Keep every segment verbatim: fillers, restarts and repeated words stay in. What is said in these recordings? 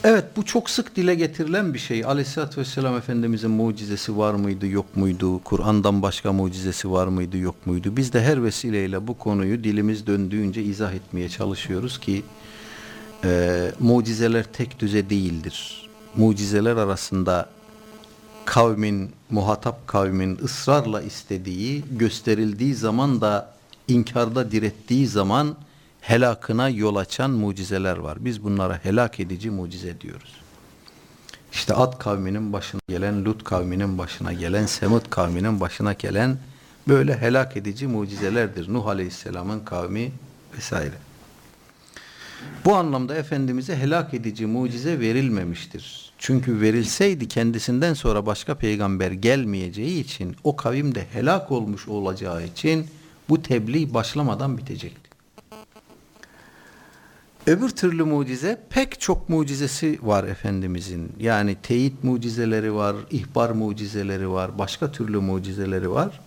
Evet, bu çok sık dile getirilen bir şey. Aleyhisselatü Vesselam Efendimizin mucizesi var mıydı, yok muydu? Kur'an'dan başka mucizesi var mıydı, yok muydu? Biz de her vesileyle bu konuyu dilimiz döndüğünce izah etmeye çalışıyoruz ki e, mucizeler tek düze değildir. Mucizeler arasında kavmin, muhatap kavmin ısrarla istediği, gösterildiği zaman da inkarda direttiği zaman helakına yol açan mucizeler var. Biz bunlara helak edici mucize diyoruz. İşte Ad kavminin başına gelen, Lut kavminin başına gelen, Semud kavminin başına gelen böyle helak edici mucizelerdir. Nuh Aleyhisselam'ın kavmi vesaire. Bu anlamda Efendimiz'e helak edici mucize verilmemiştir. Çünkü verilseydi kendisinden sonra başka peygamber gelmeyeceği için, o kavim de helak olmuş olacağı için bu tebliğ başlamadan bitecekti. Öbür türlü mucize, pek çok mucizesi var Efendimizin. Yani teyit mucizeleri var, ihbar mucizeleri var, başka türlü mucizeleri var.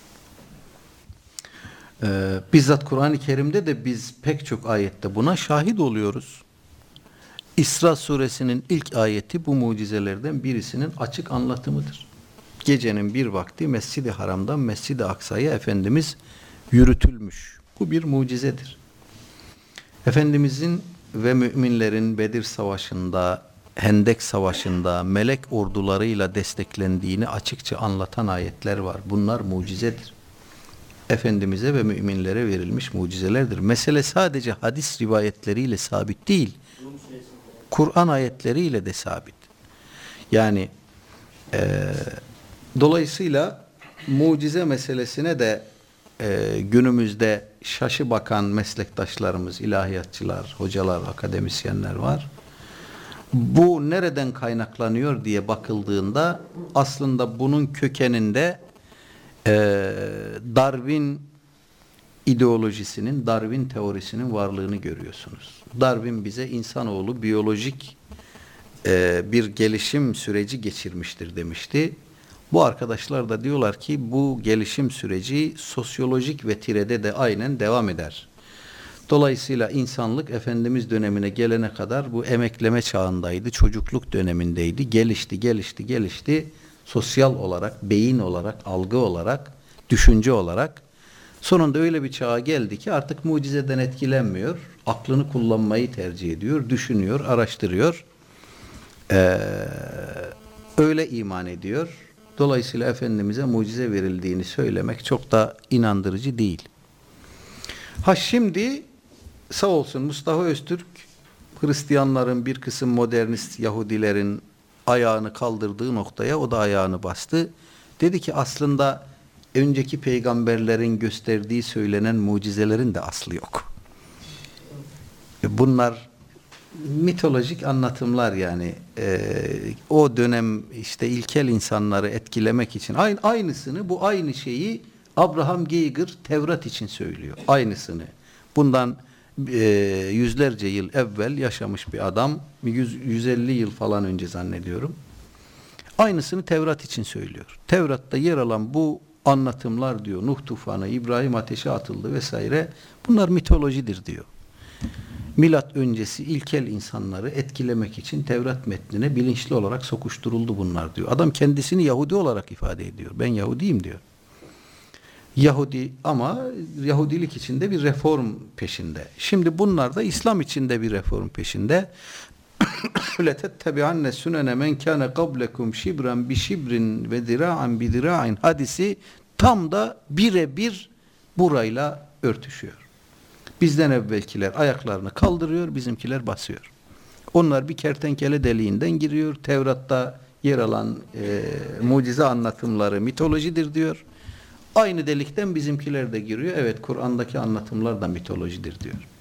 Ee, bizzat Kur'an-ı Kerim'de de biz pek çok ayette buna şahit oluyoruz. İsra suresinin ilk ayeti bu mucizelerden birisinin açık anlatımıdır. Gecenin bir vakti Mescid-i Haram'dan Mescid-i Aksa'ya Efendimiz yürütülmüş. Bu bir mucizedir. Efendimizin ve müminlerin Bedir Savaşı'nda, Hendek Savaşı'nda melek ordularıyla desteklendiğini açıkça anlatan ayetler var. Bunlar mucizedir. Efendimiz'e ve müminlere verilmiş mucizelerdir. Mesele sadece hadis rivayetleriyle sabit değil, Kur'an ayetleriyle de sabit. Yani e, dolayısıyla mucize meselesine de e, günümüzde şaşı bakan meslektaşlarımız, ilahiyatçılar, hocalar, akademisyenler var. Bu nereden kaynaklanıyor diye bakıldığında aslında bunun kökeninde e, Darwin ideolojisinin, Darwin teorisinin varlığını görüyorsunuz. Darwin bize insanoğlu biyolojik e, bir gelişim süreci geçirmiştir demişti. Bu arkadaşlar da diyorlar ki bu gelişim süreci sosyolojik ve tirede de aynen devam eder. Dolayısıyla insanlık Efendimiz dönemine gelene kadar bu emekleme çağındaydı, çocukluk dönemindeydi. Gelişti, gelişti, gelişti. Sosyal olarak, beyin olarak, algı olarak, düşünce olarak. Sonunda öyle bir çağa geldi ki artık mucizeden etkilenmiyor. Aklını kullanmayı tercih ediyor, düşünüyor, araştırıyor. Ee, öyle iman ediyor. Dolayısıyla Efendimiz'e mucize verildiğini söylemek çok da inandırıcı değil. Ha şimdi sağ olsun Mustafa Öztürk, Hristiyanların bir kısım modernist Yahudilerin ayağını kaldırdığı noktaya o da ayağını bastı. Dedi ki aslında önceki peygamberlerin gösterdiği söylenen mucizelerin de aslı yok. Bunlar mitolojik anlatımlar yani. Ee, o dönem işte ilkel insanları etkilemek için aynı, aynısını bu aynı şeyi Abraham Geiger Tevrat için söylüyor. Aynısını. Bundan e, yüzlerce yıl evvel yaşamış bir adam, yüz, yüz elli yıl falan önce zannediyorum. Aynısını Tevrat için söylüyor. Tevrat'ta yer alan bu anlatımlar diyor, Nuh tufanı, İbrahim ateşe atıldı vesaire, bunlar mitolojidir diyor. Milat öncesi ilkel insanları etkilemek için Tevrat metnine bilinçli olarak sokuşturuldu bunlar diyor. Adam kendisini Yahudi olarak ifade ediyor. Ben Yahudiyim diyor. Yahudi ama Yahudilik içinde bir reform peşinde. Şimdi bunlar da İslam içinde bir reform peşinde. لَتَتَّبِعَنَّ سُنَنَ مَنْ كَانَ قَبْلَكُمْ شِبْرًا بِشِبْرٍ وَذِرَاعًا بِذِرَاعٍ hadisi tam da birebir burayla örtüşüyor. Bizden evvelkiler ayaklarını kaldırıyor, bizimkiler basıyor. Onlar bir kertenkele deliğinden giriyor. Tevrat'ta yer alan e, mucize anlatımları mitolojidir diyor. Aynı delikten bizimkiler de giriyor. Evet, Kur'an'daki anlatımlar da mitolojidir diyor.